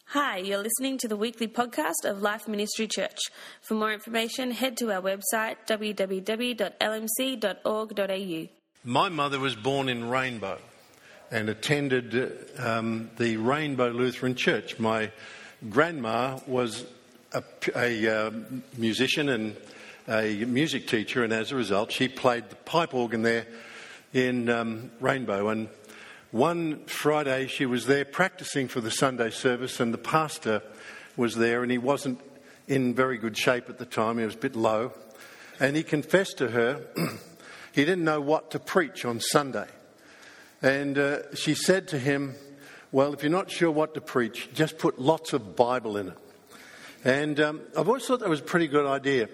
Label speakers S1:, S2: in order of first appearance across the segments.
S1: Hi, you're listening to the weekly podcast of Life Ministry Church. For more information, head to our website www.lmc.org.au.
S2: My mother was born in Rainbow and attended the Rainbow Lutheran Church. My grandma was a musician and a music teacher, and as a result, she played the pipe organ there in Rainbow. And one Friday she was there practicing for the Sunday service, and the pastor was there, and he wasn't in very good shape at the time. He was a bit low, and he confessed to her he didn't know what to preach on Sunday. And she said to him, well, if you're not sure what to preach, just put lots of Bible in it. And I've always thought that was a pretty good idea,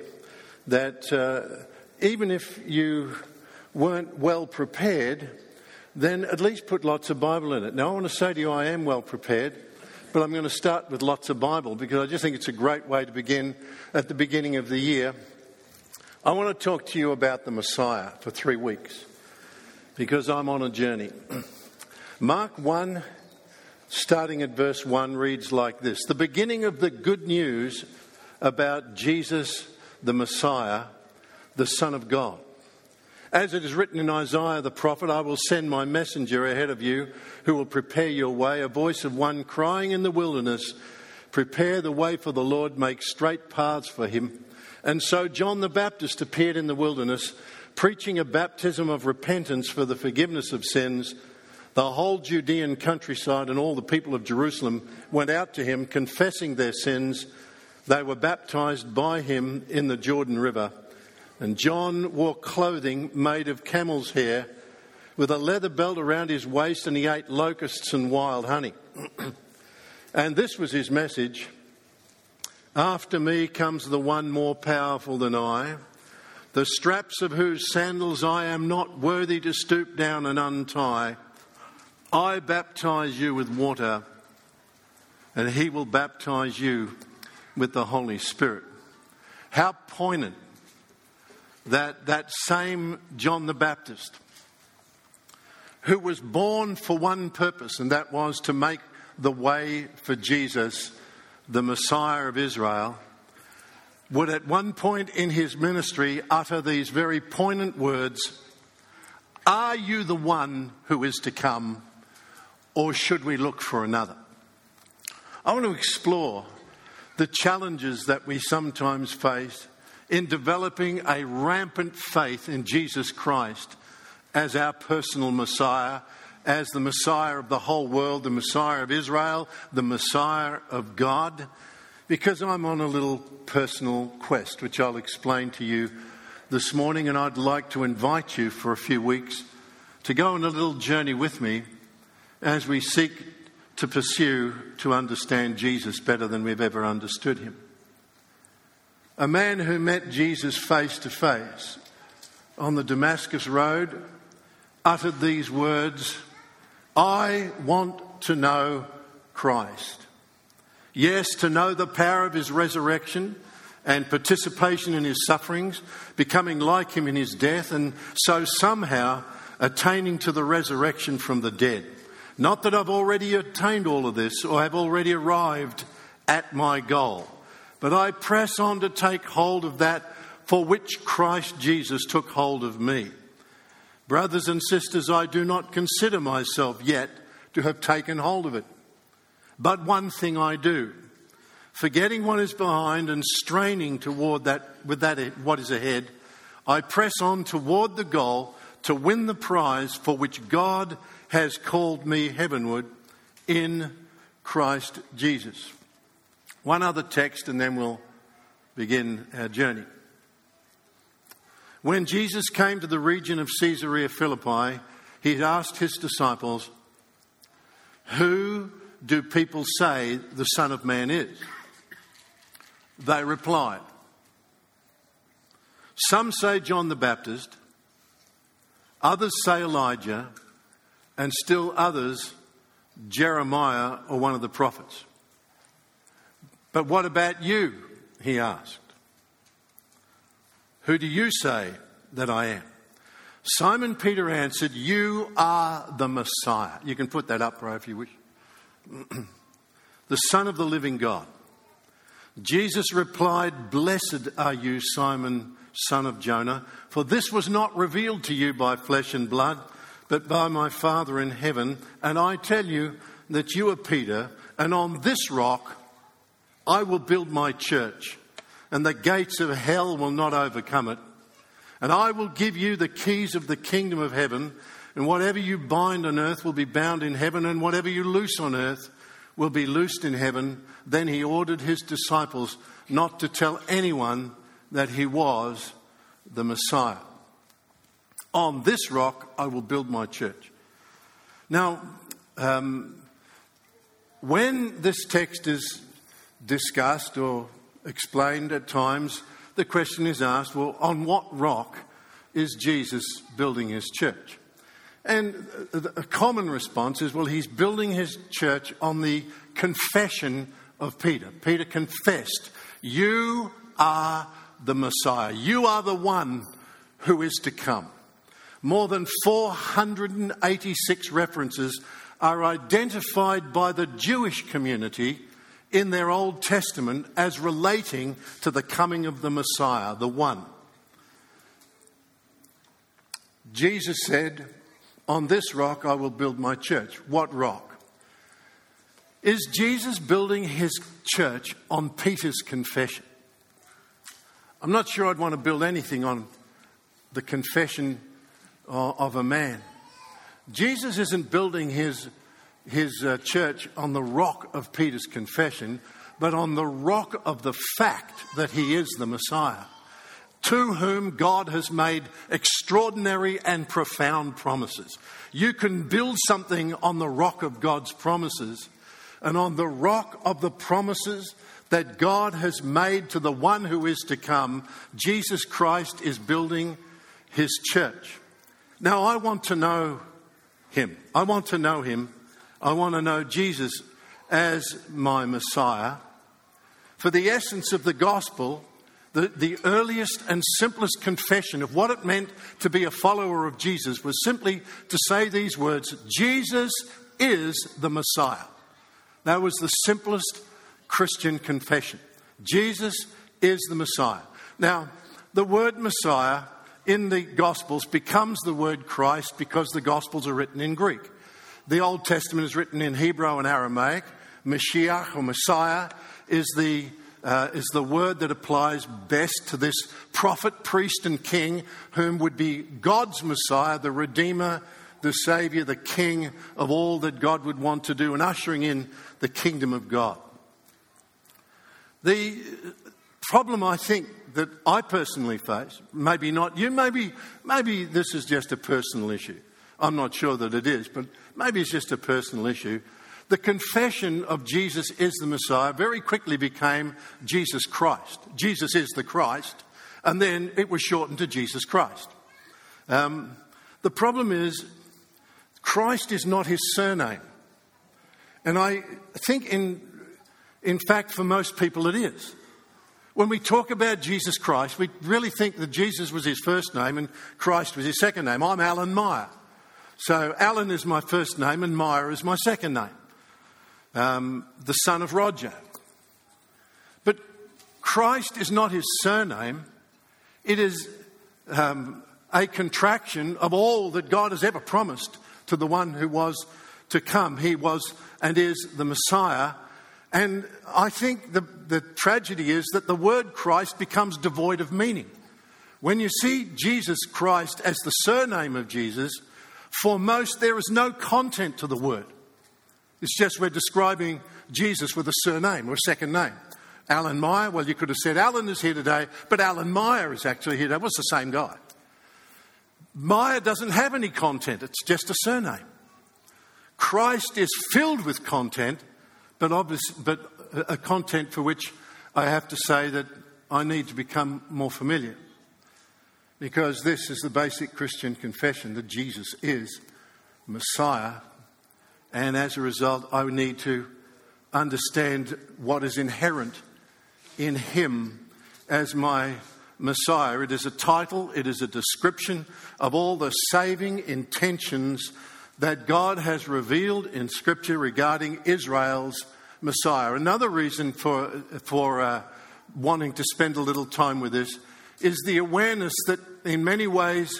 S2: that even if you weren't well prepared, then at least put lots of Bible in it. Now, I want to say to you, I am well prepared, but I'm going to start with lots of Bible because I just think it's a great way to begin at the beginning of the year. I want to talk to you about the Messiah for 3 weeks because I'm on a journey. Mark 1, starting at verse 1, reads like this: the beginning of the good news about Jesus, the Messiah, the Son of God. As it is written in Isaiah the prophet, I will send my messenger ahead of you who will prepare your way, a voice of one crying in the wilderness, prepare the way for the Lord, make straight paths for him. And so John the Baptist appeared in the wilderness, preaching a baptism of repentance for the forgiveness of sins. The whole Judean countryside and all the people of Jerusalem went out to him, confessing their sins. They were baptized by him in the Jordan River. And John wore clothing made of camel's hair with a leather belt around his waist, and he ate locusts and wild honey. And this was his message: after me comes the one more powerful than I, the straps of whose sandals I am not worthy to stoop down and untie. I baptize you with water, and he will baptize you with the Holy Spirit. How poignant that same John the Baptist, who was born for one purpose, and that was to make the way for Jesus, the Messiah of Israel, would at one point in his ministry utter these very poignant words: are you the one who is to come, or should we look for another? I want to explore the challenges that we sometimes face in developing a rampant faith in Jesus Christ as our personal Messiah, as the Messiah of the whole world, the Messiah of Israel, the Messiah of God, because I'm on a little personal quest, which I'll explain to you this morning, and I'd like to invite you for a few weeks to go on a little journey with me as we seek to pursue to understand Jesus better than we've ever understood him. A man who met Jesus face to face on the Damascus Road uttered these words: I want to know Christ. Yes, to know the power of his resurrection and participation in his sufferings, becoming like him in his death, and so somehow attaining to the resurrection from the dead. Not that I've already attained all of this or have already arrived at my goal, but I press on to take hold of that for which Christ Jesus took hold of me. Brothers and sisters, I do not consider myself yet to have taken hold of it. But one thing I do, forgetting what is behind and straining toward what is ahead, I press on toward the goal to win the prize for which God has called me heavenward in Christ Jesus. One other text and then we'll begin our journey. When Jesus came to the region of Caesarea Philippi, he asked his disciples, who do people say the Son of Man is? They replied, some say John the Baptist, others say Elijah, and still others Jeremiah or one of the prophets. But what about you? He asked. Who do you say that I am? Simon Peter answered, you are the Messiah. You can put that up, bro, if you wish. the Son of the living God?" Jesus replied, "Blessed are you, Simon, son of Jonah, for this was not revealed to you by flesh and blood, but by my Father in heaven. And I tell you that you are Peter, and on this rock I will build my church, and the gates of hell will not overcome it. And I will give you the keys of the kingdom of heaven, and whatever you bind on earth will be bound in heaven, and whatever you loose on earth will be loosed in heaven." Then he ordered his disciples not to tell anyone that he was the Messiah. "On this rock I will build my church." Now, when this text is discussed or explained at times, the question is asked, well, on what rock is Jesus building his church? And a common response is, well, he's building his church on the confession of Peter. Peter confessed, "You are the Messiah. You are the one who is to come." More than 486 references are identified by the Jewish community in their Old Testament as relating to the coming of the Messiah, the one. Jesus said, "On this rock I will build my church." What rock? Is Jesus building his church on Peter's confession? I'm not sure I'd want to build anything on the confession of a man. Jesus isn't building his church on the rock of Peter's confession, but on the rock of the fact that he is the Messiah, to whom God has made extraordinary and profound promises. You can build something on the rock of God's promises, and on the rock of the promises that God has made to the one who is to come, Jesus Christ is building his church. Now, I want to know him. I want to know him. I want to know Jesus as my Messiah. For the essence of the gospel, the earliest and simplest confession of what it meant to be a follower of Jesus was simply to say these words: "Jesus is the Messiah." That was the simplest Christian confession. Jesus is the Messiah. Now, the word Messiah in the Gospels becomes the word Christ because the Gospels are written in Greek. The Old Testament is written in Hebrew and Aramaic. Mashiach or Messiah is the word that applies best to this prophet, priest and king whom would be God's Messiah, the Redeemer, the Saviour, the King of all that God would want to do and ushering in the kingdom of God. The problem I think that I personally face, maybe not you, maybe this is just a personal issue. I'm not sure that it is, but maybe it's just a personal issue. The confession of Jesus is the Messiah very quickly became Jesus Christ. Jesus is the Christ, and then it was shortened to Jesus Christ. The problem is Christ is not his surname. And I think in fact for most people it is. When we talk about Jesus Christ, we really think that Jesus was his first name and Christ was his second name. I'm Alan Meyer. So Alan is my first name and Meyer is my second name. The son of Roger. But Christ is not his surname. It is a contraction of all that God has ever promised to the one who was to come. He was and is the Messiah. And I think the tragedy is that the word Christ becomes devoid of meaning. When you see Jesus Christ as the surname of Jesus, for most there is no content to the word. It's just we're describing Jesus with a surname or a second name. Alan Meyer, well, you could have said Alan is here today, but Alan Meyer is actually here today. Well, it's the same guy. Meyer doesn't have any content. It's just a surname. Christ is filled with content, but a content for which I have to say that I need to become more familiar. Because this is the basic Christian confession that Jesus is Messiah. And as a result, I need to understand what is inherent in him as my Messiah. It is a title, it is a description of all the saving intentions that God has revealed in Scripture regarding Israel's Messiah. Another reason for wanting to spend a little time with this is the awareness that in many ways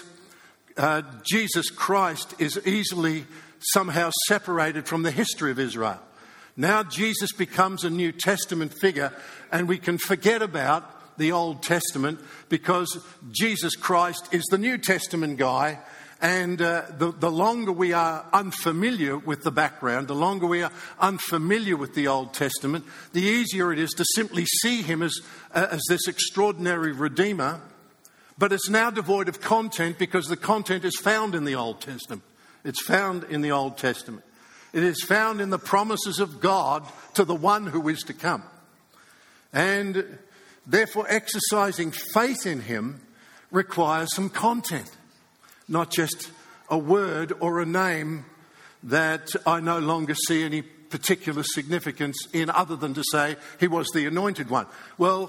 S2: Jesus Christ is easily somehow separated from the history of Israel. Now Jesus becomes a New Testament figure, and we can forget about the Old Testament because Jesus Christ is the New Testament guy. And the longer we are unfamiliar with the background, the longer we are unfamiliar with the Old Testament, the easier it is to simply see him as this extraordinary Redeemer. But it's now devoid of content because the content is found in the Old Testament. It's found in the Old Testament. It is found in the promises of God to the one who is to come. And therefore, exercising faith in him requires some content, not just a word or a name that I no longer see any particular significance in other than to say he was the anointed one. Well,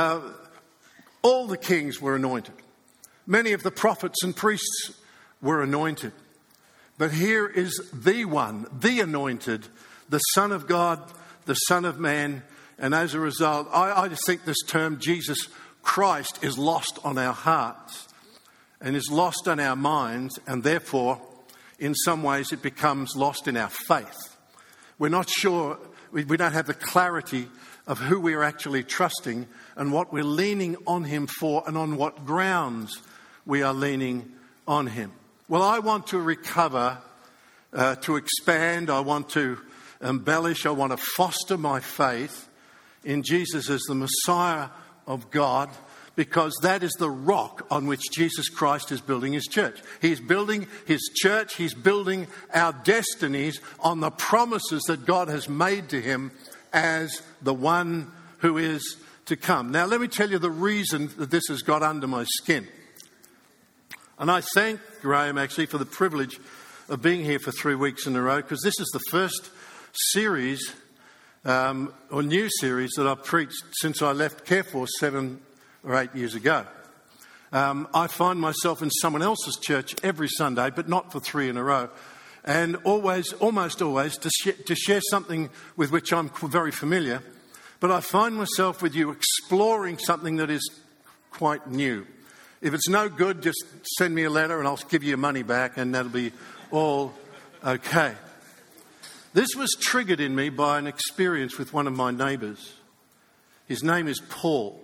S2: all the kings were anointed. Many of the prophets and priests were anointed. But here is the one, the anointed, the Son of God, the Son of Man. And as a result, I just think this term Jesus Christ is lost on our hearts and is lost on our minds. And therefore, in some ways, it becomes lost in our faith. We're not sure, we don't have the clarity of who we're actually trusting and what we're leaning on him for and on what grounds we are leaning on him. Well, I want to recover, to expand, I want to embellish, I want to foster my faith in Jesus as the Messiah of God, because that is the rock on which Jesus Christ is building his church. He's building his church, he's building our destinies on the promises that God has made to him as the one who is to come. Now, let me tell you the reason that this has got under my skin. And I thank Graham, actually, for the privilege of being here for 3 weeks in a row, because this is the first series, or new series, that I've preached since I left Careforce 7 or 8 years ago. I find myself in someone else's church every Sunday, but not for 3 in a row. And almost always, to share something with which I'm very familiar. But I find myself with you exploring something that is quite new. If it's no good, just send me a letter and I'll give you your money back and that'll be all okay. This was triggered in me by an experience with one of my neighbours. His name is Paul.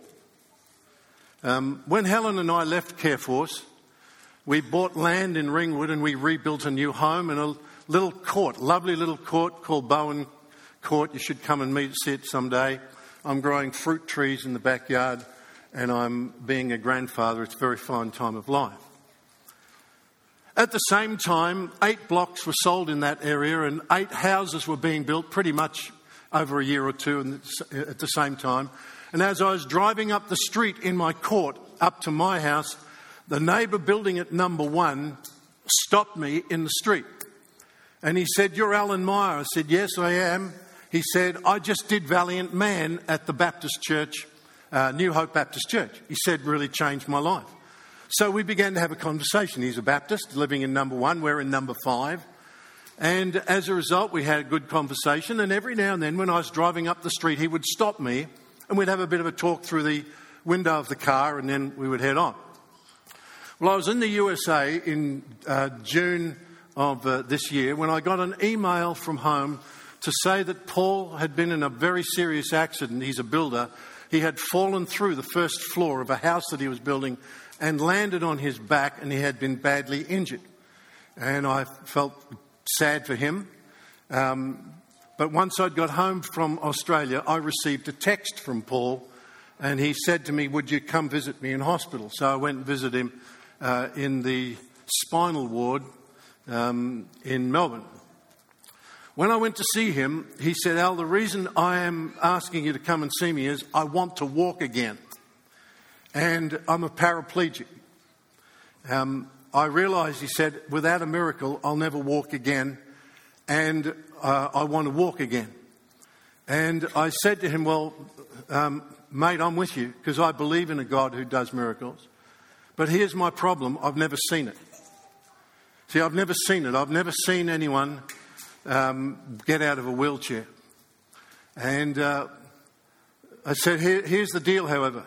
S2: When Helen and I left Careforce, we bought land in Ringwood and we rebuilt a new home in a little court, lovely little court called Bowen Court. You should come and see it someday. I'm growing fruit trees in the backyard and I'm being a grandfather. It's a very fine time of life. At the same time, 8 blocks were sold in that area and 8 houses were being built pretty much over a year or two at the same time. And as I was driving up the street in my court up to my house, the neighbour building at number 1 stopped me in the street. And he said, "You're Alan Meyer." I said, "Yes, I am." He said, "I just did Valiant Man at the Baptist Church, New Hope Baptist Church." He said, "Really changed my life." So we began to have a conversation. He's a Baptist living in number 1. We're in number 5. And as a result, we had a good conversation. And every now and then when I was driving up the street, he would stop me and we'd have a bit of a talk through the window of the car and then we would head on. Well, I was in the USA in June of this year when I got an email from home to say that Paul had been in a very serious accident. He's a builder. He had fallen through the first floor of a house that he was building and landed on his back, and he had been badly injured. And I felt sad for him. But once I'd got home from Australia, I received a text from Paul, and he said to me, "Would you come visit me in hospital?" So I went and visited him in the spinal ward in Melbourne. When I went to see him, he said, "Al, the reason I am asking you to come and see me is I want to walk again. And I'm a paraplegic. I realise," he said, "without a miracle, I'll never walk again. And I want to walk again." And I said to him, "Well, mate, I'm with you because I believe in a God who does miracles. But here's my problem. I've never seen it." See, I've never seen it. I've never seen anyone get out of a wheelchair. And I said, here's the deal, however.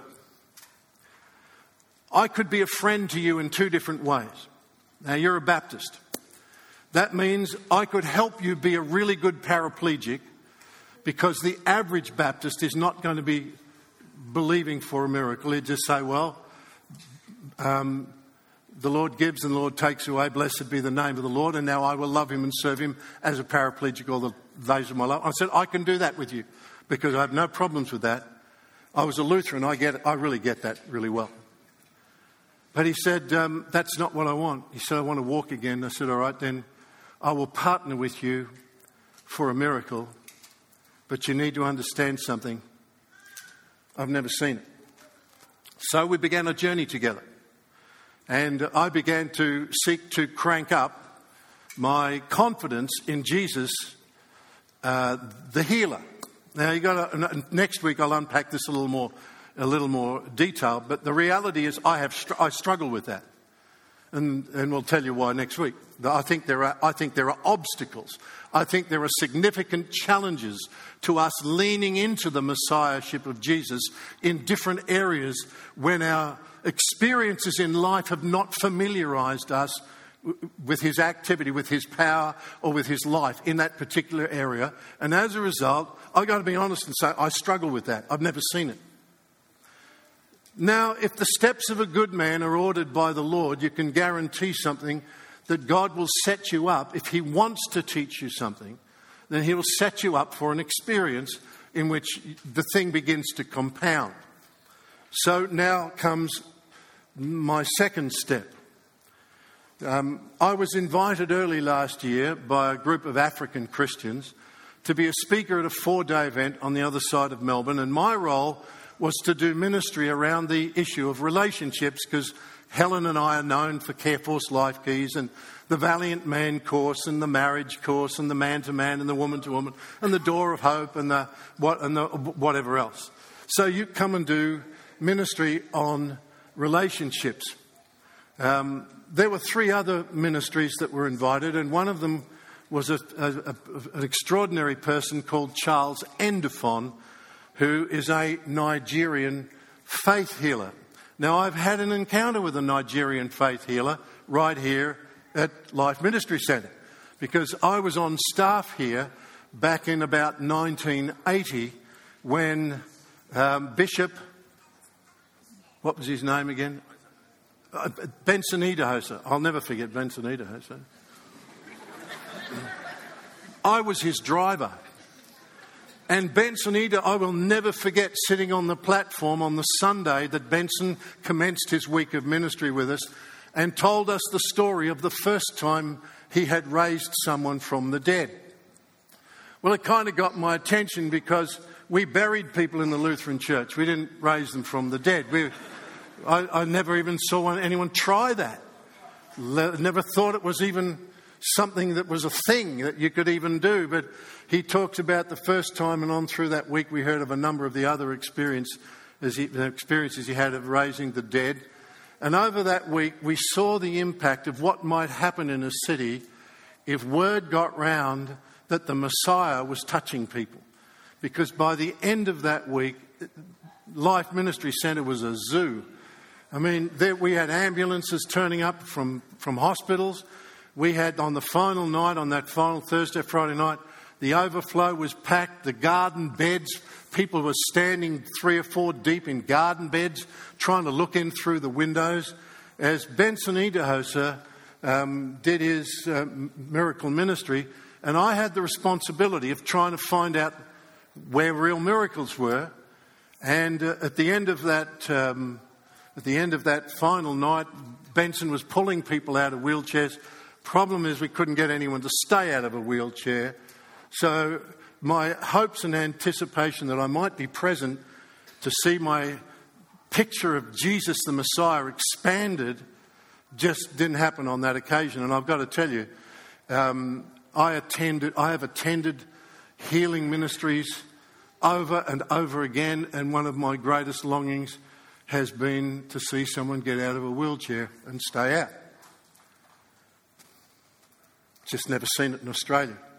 S2: I could be a friend to you in two different ways. Now, you're a Baptist. That means I could help you be a really good paraplegic, because the average Baptist is not going to be believing for a miracle. He'd just say, well, the Lord gives and the Lord takes away. Blessed be the name of the Lord. And now I will love him and serve him as a paraplegic all the days of my life. I said, I can do that with you because I have no problems with that. I was a Lutheran. I really get that really well. But he said, that's not what I want. He said, I want to walk again. I said, all right, then I will partner with you for a miracle. But you need to understand something. I've never seen it. So we began a journey together. And I began to seek to crank up my confidence in Jesus, the healer. Now, next week I'll unpack this a little more detail. But the reality is I struggle with that. And we'll tell you why next week. I think there are obstacles. I think there are significant challenges to us leaning into the Messiahship of Jesus in different areas when our experiences in life have not familiarized us with his activity, with his power, or with his life in that particular area. And as a result, I've got to be honest and say I struggle with that. I've never seen it. Now, if the steps of a good man are ordered by the Lord, you can guarantee something, that God will set you up. If he wants to teach you something, then he will set you up for an experience in which the thing begins to compound. So now comes my second step. I was invited early last year by a group of African Christians to be a speaker at a 4-day event on the other side of Melbourne, and my role was to do ministry around the issue of relationships, because Helen and I are known for Careforce Life Keys and the Valiant Man course and the marriage course and the man-to-man and the woman-to-woman and the Door of Hope and the whatever else. So you come and do ministry on relationships. There were 3 other ministries that were invited, and one of them was an extraordinary person called Charles Endifon, who is a Nigerian faith healer. Now, I've had an encounter with a Nigerian faith healer right here at Life Ministry Centre, because I was on staff here back in about 1980 when Bishop, what was his name again? Benson Idahosa. I'll never forget Benson Idahosa. I was his driver. And Benson I will never forget sitting on the platform on the Sunday that Benson commenced his week of ministry with us and told us the story of the first time he had raised someone from the dead. Well, it kind of got my attention because we buried people in the Lutheran Church. We didn't raise them from the dead. I never even saw anyone try that. Never thought it was even something that was a thing that you could even do. But he talked about the first time, and on through that week we heard of a number of the other experiences he had of raising the dead. And over that week we saw the impact of what might happen in a city if word got round that the Messiah was touching people. Because by the end of that week, Life Ministry Centre was a zoo. I mean, we had ambulances turning up from hospitals. We had, on the final night, on that final Thursday, Friday night, the overflow was packed, the garden beds, people were standing 3 or 4 deep in garden beds, trying to look in through the windows. As Benson Idahosa did his miracle ministry, and I had the responsibility of trying to find out where real miracles were. And at the end of that final night, Benson was pulling people out of wheelchairs. Problem is, we couldn't get anyone to stay out of a wheelchair. So my hopes and anticipation that I might be present to see my picture of Jesus the Messiah expanded just didn't happen on that occasion. And I've got to tell you, I have attended healing ministries over and over again, and one of my greatest longings has been to see someone get out of a wheelchair and stay out. Just never seen it in Australia.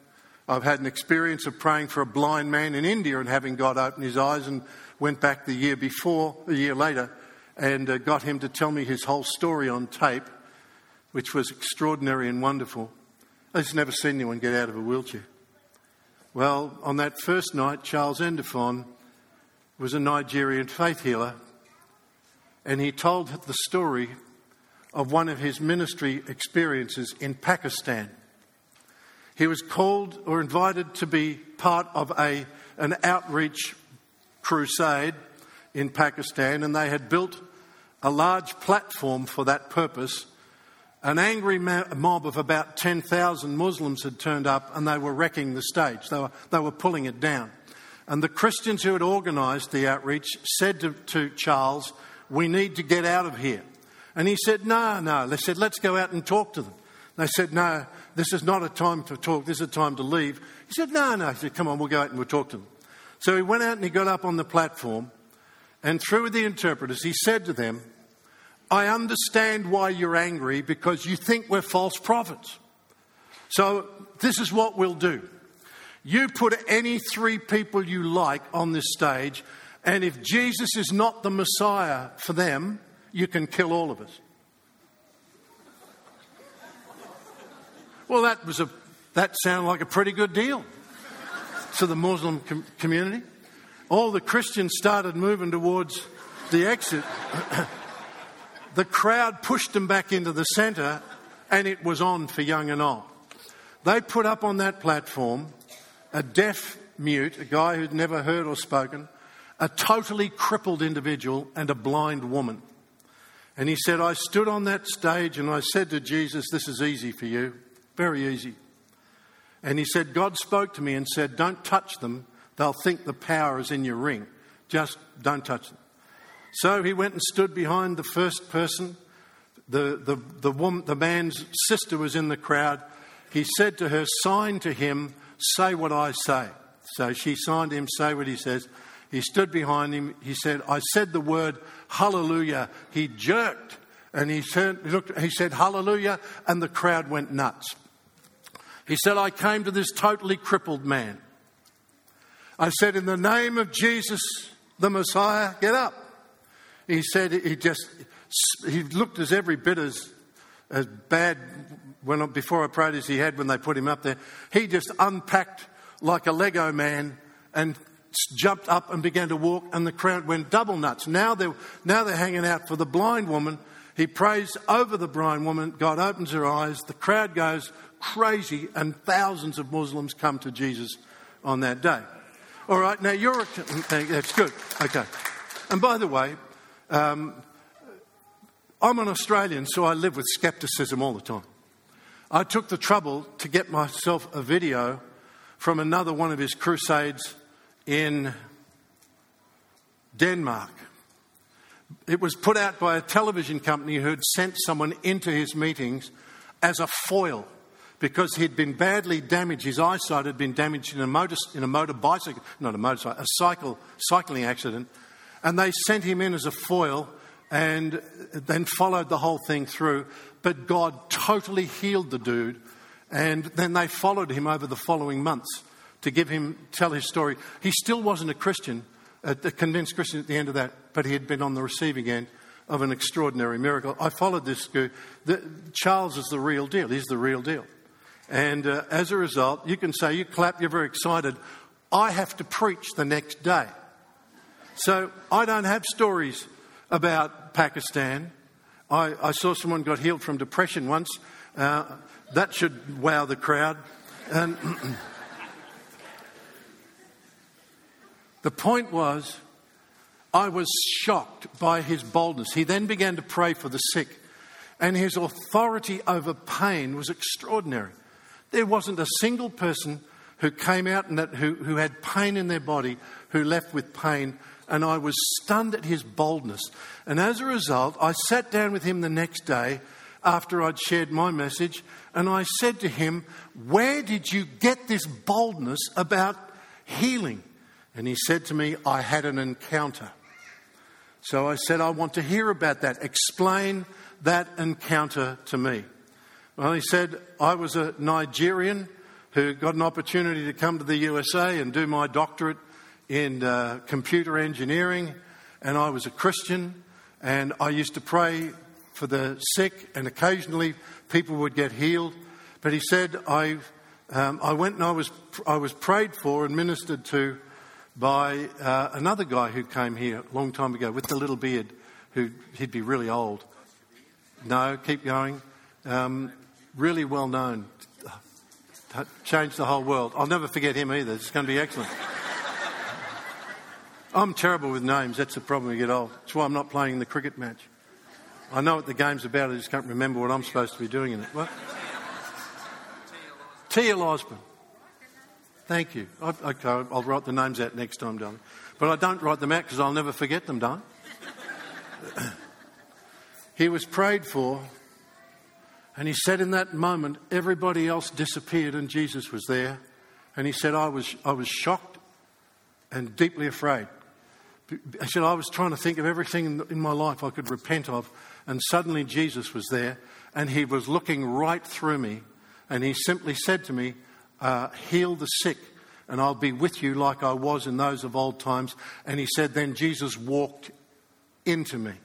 S2: I've had an experience of praying for a blind man in India and having God open his eyes, and went back a year later, and got him to tell me his whole story on tape, which was extraordinary and wonderful. I've just never seen anyone get out of a wheelchair. Well, on that first night, Charles Endefon was a Nigerian faith healer, and he told the story of one of his ministry experiences in Pakistan. He was called or invited to be part of an outreach crusade in Pakistan, and they had built a large platform for that purpose. An angry mob of about 10,000 Muslims had turned up, and they were wrecking the stage. They were pulling it down. And the Christians who had organised the outreach said to Charles, "We need to get out of here." And he said, no. They said, "Let's go out and talk to them." They said, "No, this is not a time to talk, this is a time to leave." He said, no. He said, "Come on, we'll go out and we'll talk to them." So he went out and he got up on the platform, and through the interpreters he said to them, "I understand why you're angry, because you think we're false prophets. So this is what we'll do. You put any 3 people you like on this stage, and if Jesus is not the Messiah for them, you can kill all of us." Well, that sounded like a pretty good deal to the Muslim community. All the Christians started moving towards the exit. The crowd pushed them back into the centre, and it was on for young and old. They put up on that platform a deaf mute, a guy who'd never heard or spoken, a totally crippled individual, and a blind woman. And he said, "I stood on that stage and I said to Jesus, 'This is easy for you, very easy.' And he said, 'God spoke to me and said, don't touch them. They'll think the power is in your ring. Just don't touch them.' So he went and stood behind the first person. The man's sister was in the crowd. He said to her, 'Sign to him, say what I say.' So she signed him, say what he says. He stood behind him. He said, 'I said the word hallelujah.' He jerked and he said hallelujah, and the crowd went nuts. He said, 'I came to this totally crippled man. I said, in the name of Jesus, the Messiah, get up.' He said he looked as every bit as bad before I prayed as he had when they put him up there. He just unpacked like a Lego man and jumped up and began to walk, and the crowd went double nuts. Now they're hanging out for the blind woman. He prays over the blind woman. God opens her eyes. The crowd goes crazy, and thousands of Muslims come to Jesus on that day. All right, now that's good. Okay. And by the way, I'm an Australian, so I live with scepticism all the time. I took the trouble to get myself a video from another one of his crusades in Denmark. It was put out by a television company who had sent someone into his meetings as a foil because he'd been badly damaged. His eyesight had been damaged in a cycling accident. And they sent him in as a foil and then followed the whole thing through. But God totally healed the dude. And then they followed him over the following months to tell his story. He still wasn't a Christian, a convinced Christian at the end of that, but he had been on the receiving end of an extraordinary miracle. I followed this guy. Charles is the real deal. He's the real deal. And as a result, you can say, you clap, you're very excited. I have to preach the next day. So I don't have stories about Pakistan. I saw someone got healed from depression once. That should wow the crowd. And the point was, I was shocked by his boldness. He then began to pray for the sick, and his authority over pain was extraordinary. There wasn't a single person who came out and who had pain in their body who left with pain. And I was stunned at his boldness. And as a result, I sat down with him the next day after I'd shared my message, and I said to him, "Where did you get this boldness about healing?" And he said to me, "I had an encounter." So I said, "I want to hear about that. Explain that encounter to me." Well, he said, "I was a Nigerian who got an opportunity to come to the USA and do my doctorate in computer engineering. And I was a Christian, and I used to pray for the sick, and occasionally people would get healed. But he said, I went and I was prayed for and ministered to by another guy who came here a long time ago with the little beard, he'd be really old. No, keep going. Really well known. Changed the whole world. I'll never forget him either. It's going to be excellent. I'm terrible with names. That's the problem when you get old. That's why I'm not playing in the cricket match. I know what the game's about. I just can't remember what I'm supposed to be doing in it. What? T.L. Osborne. Thank you. Okay, I'll write the names out next time, darling. But I don't write them out because I'll never forget them, darling. He was prayed for, and he said in that moment, everybody else disappeared and Jesus was there. And he said, I was shocked and deeply afraid. He said, I was trying to think of everything in my life I could repent of, and suddenly Jesus was there, and he was looking right through me, and he simply said to me, heal the sick, and I'll be with you like I was in those of old times. And he said, then Jesus walked into me.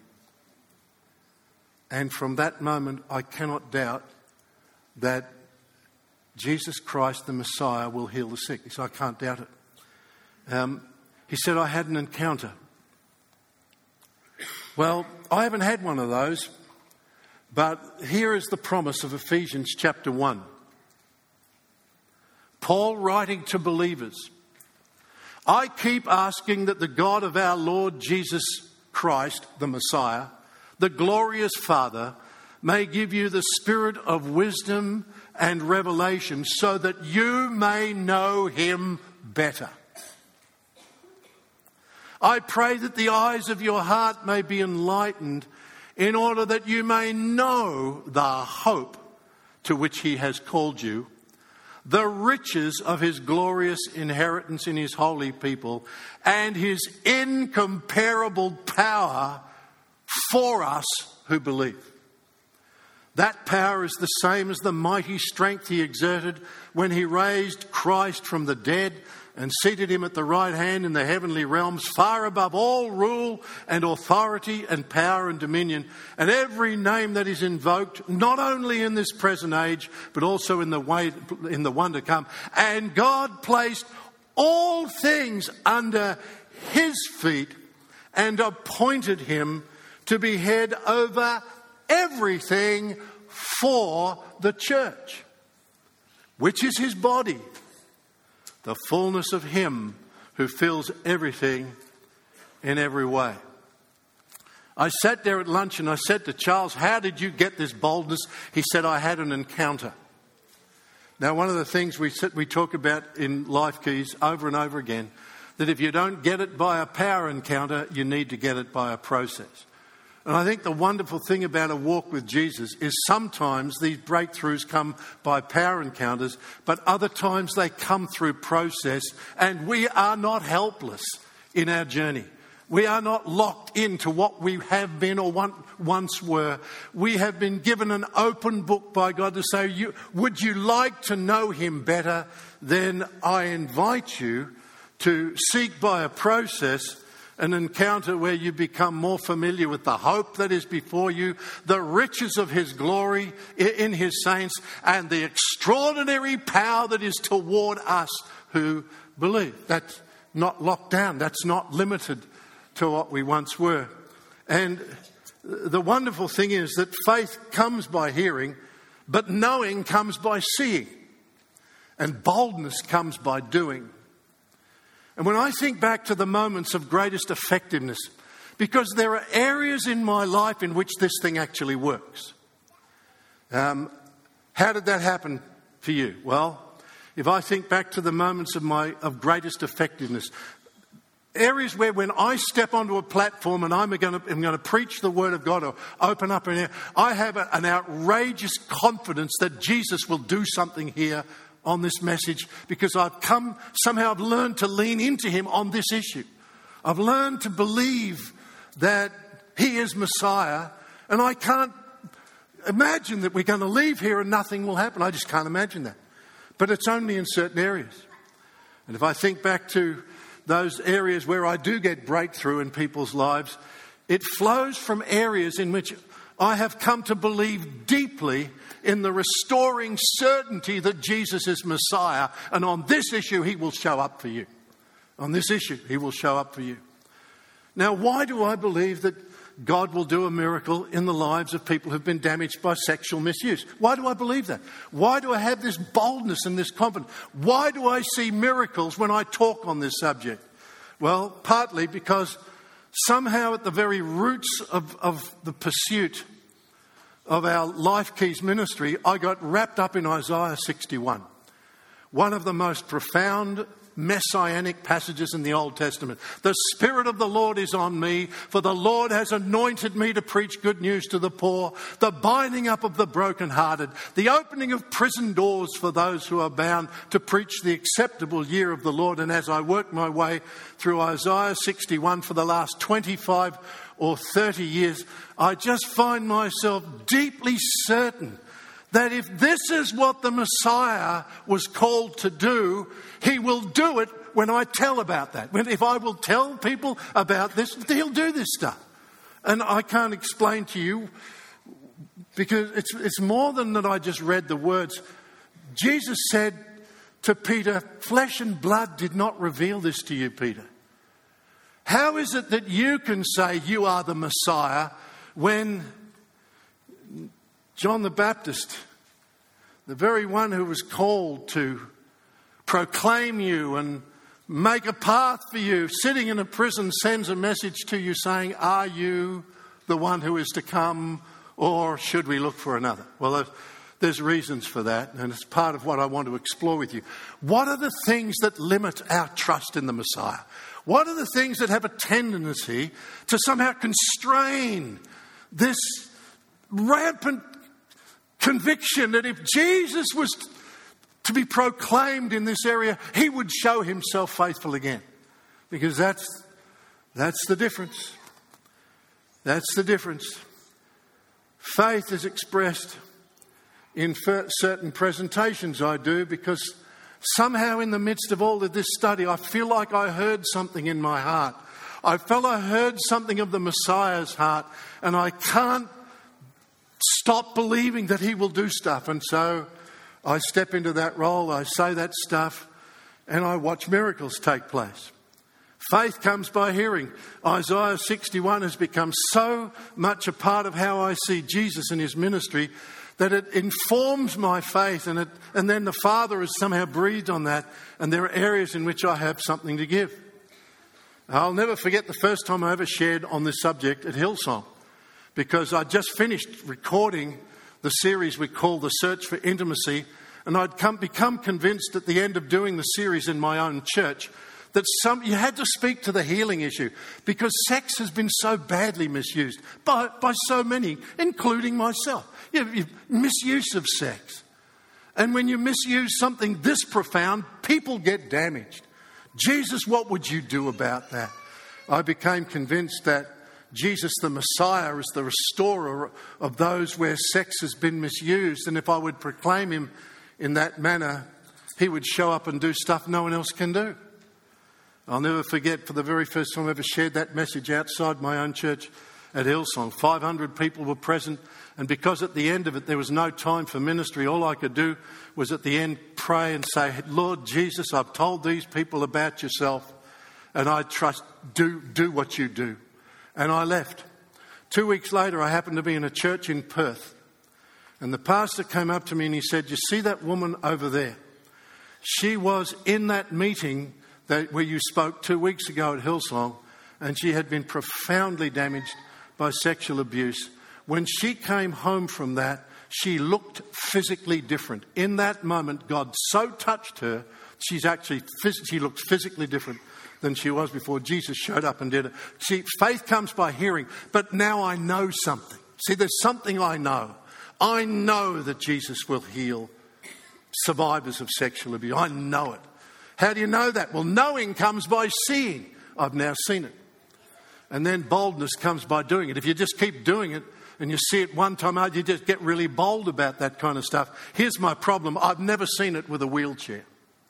S2: And from that moment, I cannot doubt that Jesus Christ, the Messiah, will heal the sick. He said, I can't doubt it. He said, I had an encounter. Well, I haven't had one of those, but here is the promise of Ephesians chapter 1. Paul writing to believers, I keep asking that the God of our Lord Jesus Christ, the Messiah, the glorious Father, may give you the spirit of wisdom and revelation so that you may know him better. I pray that the eyes of your heart may be enlightened in order that you may know the hope to which he has called you, the riches of his glorious inheritance in his holy people, and his incomparable power for us who believe. That power is the same as the mighty strength he exerted when he raised Christ from the dead and seated him at the right hand in the heavenly realms, far above all rule and authority and power and dominion, and every name that is invoked, not only in this present age, but also in the one to come. And God placed all things under his feet and appointed him to be head over everything for the church, which is his body, the fullness of him who fills everything in every way. I sat there at lunch and I said to Charles, how did you get this boldness? He said, I had an encounter. Now, one of the things we talk about in Life Keys over and over again, that if you don't get it by a power encounter, you need to get it by a process. And I think the wonderful thing about a walk with Jesus is sometimes these breakthroughs come by power encounters, but other times they come through process, and we are not helpless in our journey. We are not locked into what we have been or once were. We have been given an open book by God to say, would you like to know him better? Then I invite you to seek by a process an encounter where you become more familiar with the hope that is before you, the riches of his glory in his saints, and the extraordinary power that is toward us who believe. That's not locked down. That's not limited to what we once were. And the wonderful thing is that faith comes by hearing, but knowing comes by seeing. And boldness comes by doing. And when I think back to the moments of greatest effectiveness, because there are areas in my life in which this thing actually works. How did that happen for you? Well, if I think back to the moments of greatest effectiveness, areas where when I step onto a platform and I'm going to preach the word of God or open up an area, I have an outrageous confidence that Jesus will do something here on this message, because I've learned to lean into him on this issue. I've learned to believe that he is Messiah, and I can't imagine that we're going to leave here and nothing will happen. I just can't imagine that. But it's only in certain areas. And if I think back to those areas where I do get breakthrough in people's lives, it flows from areas in which I have come to believe deeply in the restoring certainty that Jesus is Messiah. And on this issue, he will show up for you. On this issue, he will show up for you. Now, why do I believe that God will do a miracle in the lives of people who've been damaged by sexual misuse? Why do I believe that? Why do I have this boldness and this confidence? Why do I see miracles when I talk on this subject? Well, partly because somehow at the very roots of the pursuit of our Life Keys ministry, I got wrapped up in Isaiah 61, one of the most profound messianic passages in the Old Testament. The Spirit of the Lord is on me, for the Lord has anointed me to preach good news to the poor, the binding up of the brokenhearted, the opening of prison doors for those who are bound, to preach the acceptable year of the Lord. And as I work my way through Isaiah 61 for the last 25 or 30 years, I just find myself deeply certain that if this is what the Messiah was called to do, he will do it when I tell about that. If I will tell people about this, he'll do this stuff. And I can't explain to you, because it's more than that I just read the words. Jesus said to Peter, "Flesh and blood did not reveal this to you, Peter." How is it that you can say you are the Messiah when John the Baptist, the very one who was called to proclaim you and make a path for you, sitting in a prison, sends a message to you saying, "Are you the one who is to come, or should we look for another?" Well, there's reasons for that, and it's part of what I want to explore with you. What are the things that limit our trust in the Messiah? What are the things that have a tendency to somehow constrain this rampant conviction that if Jesus was to be proclaimed in this area, he would show himself faithful again? Because that's the difference. That's the difference. Faith is expressed in certain presentations I do, because somehow in the midst of all of this study, I feel like I heard something in my heart. I felt I heard something of the Messiah's heart, and I can't stop believing that he will do stuff. And so I step into that role, I say that stuff, and I watch miracles take place. Faith comes by hearing. Isaiah 61 has become so much a part of how I see Jesus and his ministry that it informs my faith, and then the Father has somehow breathed on that, and there are areas in which I have something to give. I'll never forget the first time I ever shared on this subject at Hillsong, because I just finished recording the series we call The Search for Intimacy, and I'd become convinced at the end of doing the series in my own church that you had to speak to the healing issue, because sex has been so badly misused by so many, including myself. Misuse of sex. And when you misuse something this profound, people get damaged. Jesus, what would you do about that? I became convinced that Jesus, the Messiah, is the restorer of those where sex has been misused. And if I would proclaim him in that manner, he would show up and do stuff no one else can do. I'll never forget, for the very first time I ever shared that message outside my own church at Hillsong. 500 people were present, and because at the end of it there was no time for ministry, all I could do was at the end pray and say, "Lord Jesus, I've told these people about yourself, and I trust, do what you do." And I left. 2 weeks later, I happened to be in a church in Perth, and the pastor came up to me and he said, "You see that woman over there? She was in that meeting where you spoke 2 weeks ago at Hillsong, and she had been profoundly damaged by sexual abuse. When she came home from that, she looked physically different. In that moment, God so touched her, she looked physically different than she was before Jesus showed up and did it." See, faith comes by hearing, but now I know something. See, there's something I know. I know that Jesus will heal survivors of sexual abuse. I know it. How do you know that? Well, knowing comes by seeing. I've now seen it. And then boldness comes by doing it. If you just keep doing it and you see it one time out, you just get really bold about that kind of stuff. Here's my problem. I've never seen it with a wheelchair.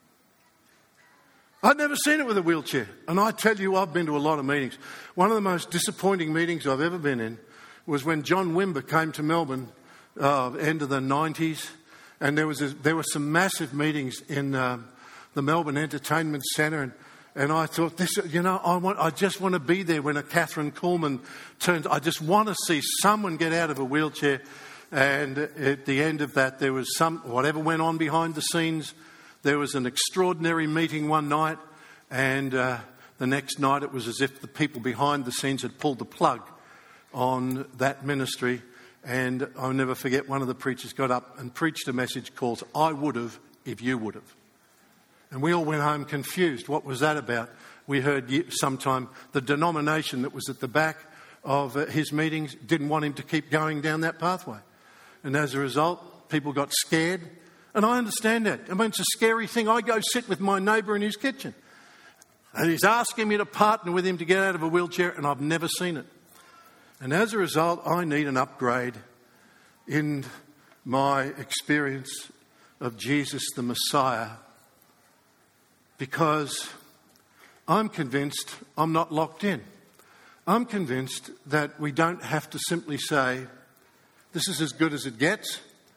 S2: I've never seen it with a wheelchair. And I tell you, I've been to a lot of meetings. One of the most disappointing meetings I've ever been in was when John Wimber came to Melbourne, end of the 90s. And there were some massive meetings in the Melbourne Entertainment Centre. And I thought, I just want to be there when a Catherine Kuhlman turns. I just want to see someone get out of a wheelchair. And at the end of that, there was whatever went on behind the scenes. There was an extraordinary meeting one night, and the next night it was as if the people behind the scenes had pulled the plug on that ministry. And I'll never forget, one of the preachers got up and preached a message called, "I would have if you would have." And we all went home confused. What was that about? We heard sometime the denomination that was at the back of his meetings didn't want him to keep going down that pathway. And as a result, people got scared. And I understand that. I mean, it's a scary thing. I go sit with my neighbour in his kitchen, and he's asking me to partner with him to get out of a wheelchair, and I've never seen it. And as a result, I need an upgrade in my experience of Jesus the Messiah, because I'm convinced I'm not locked in. I'm convinced that we don't have to simply say, this is as good as it gets.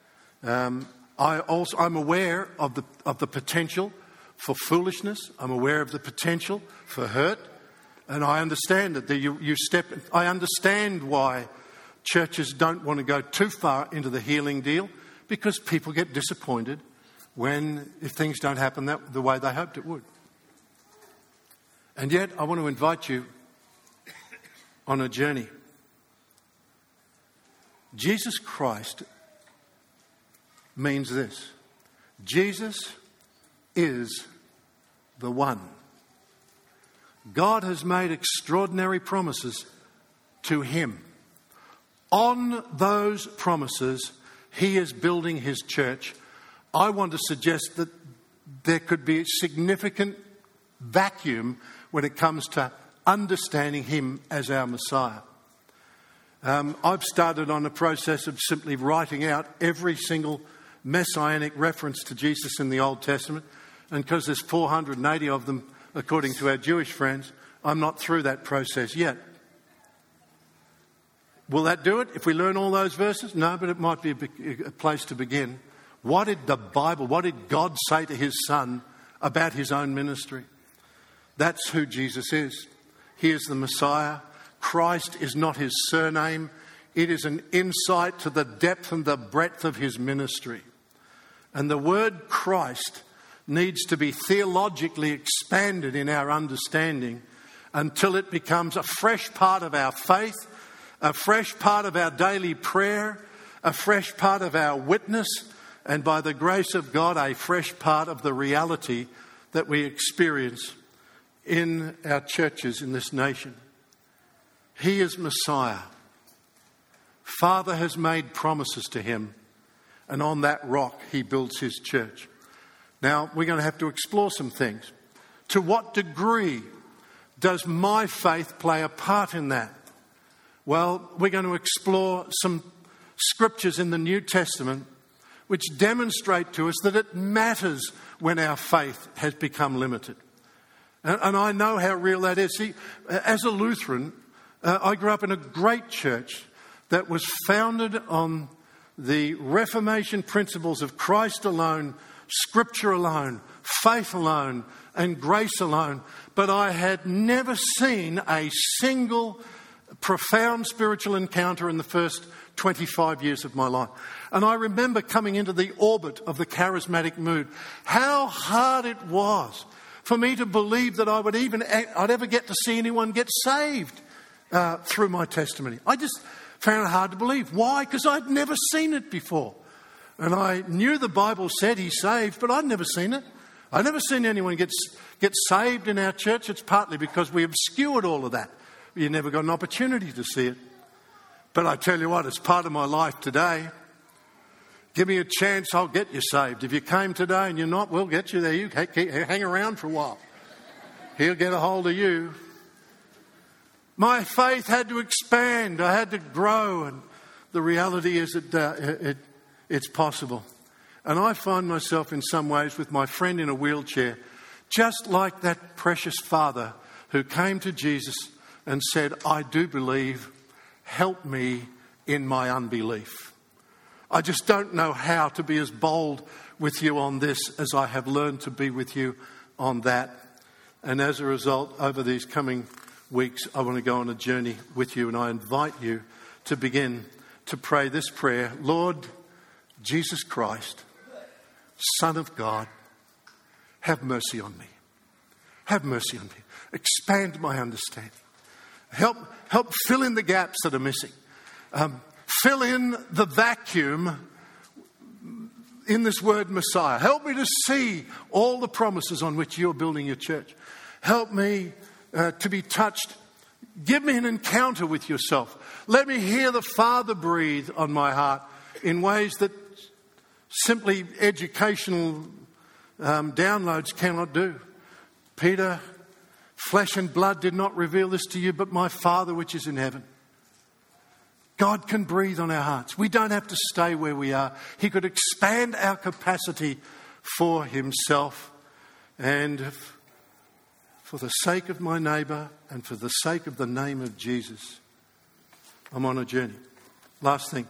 S2: I'm aware of the potential for foolishness. I'm aware of the potential for hurt. And I understand that I understand why churches don't want to go too far into the healing deal, because people get disappointed if things don't happen the way they hoped it would. And yet I want to invite you on a journey. Jesus Christ means this: Jesus is the one. God has made extraordinary promises to him. On those promises, he is building his church. I want to suggest that there could be a significant vacuum when it comes to understanding him as our Messiah. I've started on a process of simply writing out every single messianic reference to Jesus in the Old Testament. And because there's 480 of them, according to our Jewish friends, I'm not through that process yet. Will that do it if we learn all those verses? No, but it might be a place to begin. What did God say to his Son about his own ministry? That's who Jesus is. He is the Messiah. Christ is not his surname. It is an insight to the depth and the breadth of his ministry. And the word Christ needs to be theologically expanded in our understanding until it becomes a fresh part of our faith, a fresh part of our daily prayer, a fresh part of our witness, and by the grace of God, a fresh part of the reality that we experience in our churches in this nation. He is Messiah. Father has made promises to him, and on that rock he builds his church. Now, we're going to have to explore some things. To what degree does my faith play a part in that? Well, we're going to explore some scriptures in the New Testament which demonstrate to us that it matters when our faith has become limited. And I know how real that is. See, as a Lutheran, I grew up in a great church that was founded on the Reformation principles of Christ alone, Scripture alone, faith alone, and grace alone. But I had never seen a single profound spiritual encounter in the first 25 years of my life. And I remember coming into the orbit of the charismatic mood, how hard it was for me to believe that I'd ever get to see anyone get saved through my testimony. I just found it hard to believe. Why? Because I'd never seen it before. And I knew the Bible said he's saved, but I'd never seen it. I'd never seen anyone get saved in our church. It's partly because we obscured all of that. You never got an opportunity to see it. But I tell you what, it's part of my life today. Give me a chance, I'll get you saved. If you came today and you're not, we'll get you there. You hang around for a while. He'll get a hold of you. My faith had to expand. I had to grow. And the reality is that it's possible. And I find myself in some ways with my friend in a wheelchair, just like that precious father who came to Jesus and said, I do believe, help me in my unbelief. I just don't know how to be as bold with you on this as I have learned to be with you on that. And as a result, over these coming weeks, I want to go on a journey with you, and I invite you to begin to pray this prayer. Lord Jesus Christ, Son of God, have mercy on me. Have mercy on me. Expand my understanding. Help fill in the gaps that are missing. Fill in the vacuum in this word Messiah. Help me to see all the promises on which you're building your church. Help me to be touched. Give me an encounter with yourself. Let me hear the Father breathe on my heart in ways that simply educational downloads cannot do. Peter, flesh and blood did not reveal this to you, but my Father which is in heaven. God can breathe on our hearts. We don't have to stay where we are. He could expand our capacity for himself. And for the sake of my neighbour and for the sake of the name of Jesus, I'm on a journey. Last thing.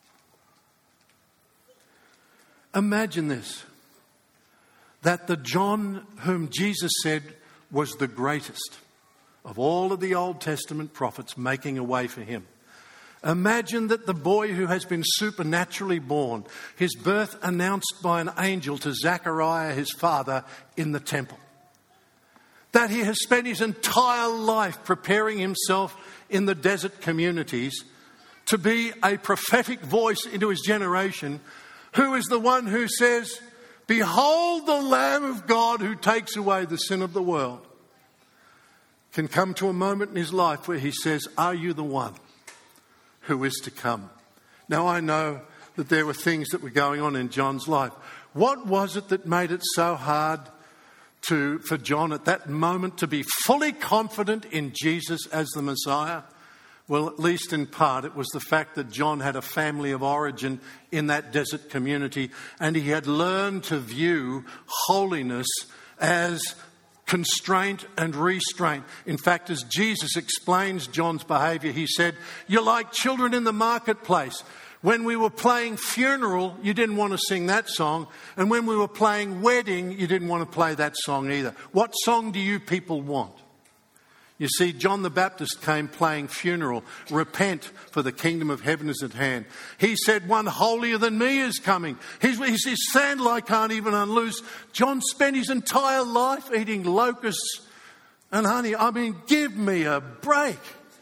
S2: Imagine this, that the John whom Jesus said was the greatest of all of the Old Testament prophets making a way for him. Imagine that the boy who has been supernaturally born, his birth announced by an angel to Zechariah, his father, in the temple. That he has spent his entire life preparing himself in the desert communities to be a prophetic voice into his generation, who is the one who says, behold the Lamb of God who takes away the sin of the world, can come to a moment in his life where he says, are you the one who is to come? Now I know that there were things that were going on in John's life. What was it that made it so hard for John at that moment to be fully confident in Jesus as the Messiah? Well, at least in part, it was the fact that John had a family of origin in that desert community, and he had learned to view holiness as constraint and restraint. In fact, as Jesus explains John's behaviour, he said, you're like children in the marketplace. When we were playing funeral, you didn't want to sing that song. And when we were playing wedding, you didn't want to play that song either. What song do you people want? You see, John the Baptist came playing funeral. Repent, for the kingdom of heaven is at hand. He said, one holier than me is coming. His sandal I can't even unloose. John spent his entire life eating locusts and honey. I mean, give me a break.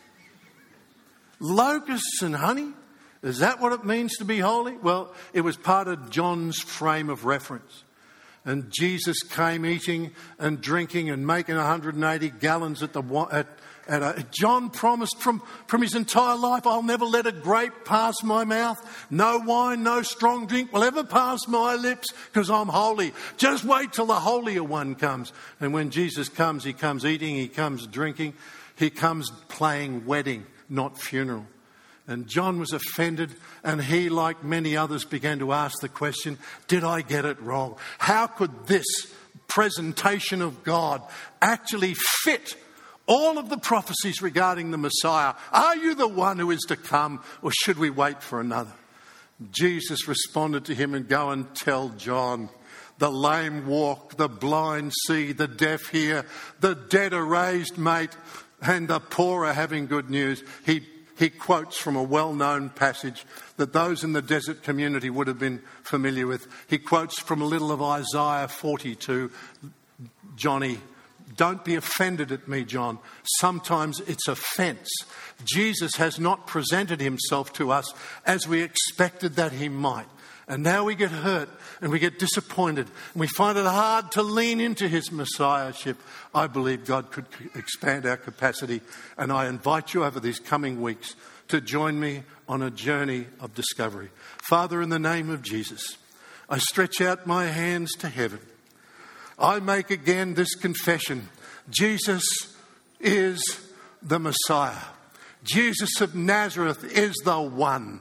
S2: Locusts and honey? Is that what it means to be holy? Well, it was part of John's frame of reference. And Jesus came eating and drinking and making 180 gallons John promised from his entire life, I'll never let a grape pass my mouth. No wine, no strong drink will ever pass my lips because I'm holy. Just wait till the holier one comes. And when Jesus comes, he comes eating, he comes drinking, he comes playing wedding, not funeral. And John was offended, and he, like many others, began to ask the question, did I get it wrong? How could this presentation of God actually fit all of the prophecies regarding the Messiah? Are you the one who is to come, or should we wait for another? Jesus responded to him, and go and tell John, the lame walk, the blind see, the deaf hear, the dead are raised, mate, and the poor are having good news. He quotes from a well-known passage that those in the desert community would have been familiar with. He quotes from a little of Isaiah 42. Johnny, don't be offended at me, John. Sometimes it's offence. Jesus has not presented himself to us as we expected that he might. And now we get hurt and we get disappointed and we find it hard to lean into his messiahship. I believe God could expand our capacity, and I invite you over these coming weeks to join me on a journey of discovery. Father, in the name of Jesus, I stretch out my hands to heaven. I make again this confession. Jesus is the Messiah. Jesus of Nazareth is the one.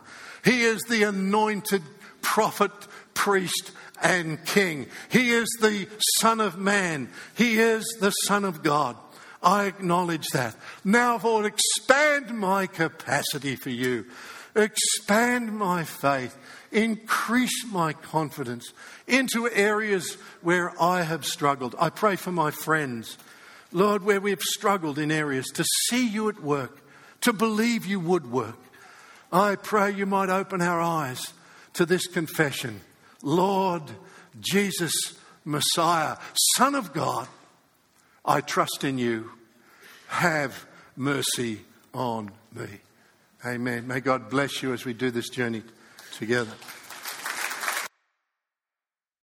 S2: He is the anointed prophet, priest, and king. He is the Son of Man. He is the Son of God. I acknowledge that. Now, Lord, expand my capacity for you. Expand my faith. Increase my confidence into areas where I have struggled. I pray for my friends, Lord, where we have struggled in areas, to see you at work, to believe you would work. I pray you might open our eyes to this confession. Lord Jesus, Messiah, Son of God, I trust in you. Have mercy on me. Amen. May God bless you as we do this journey together.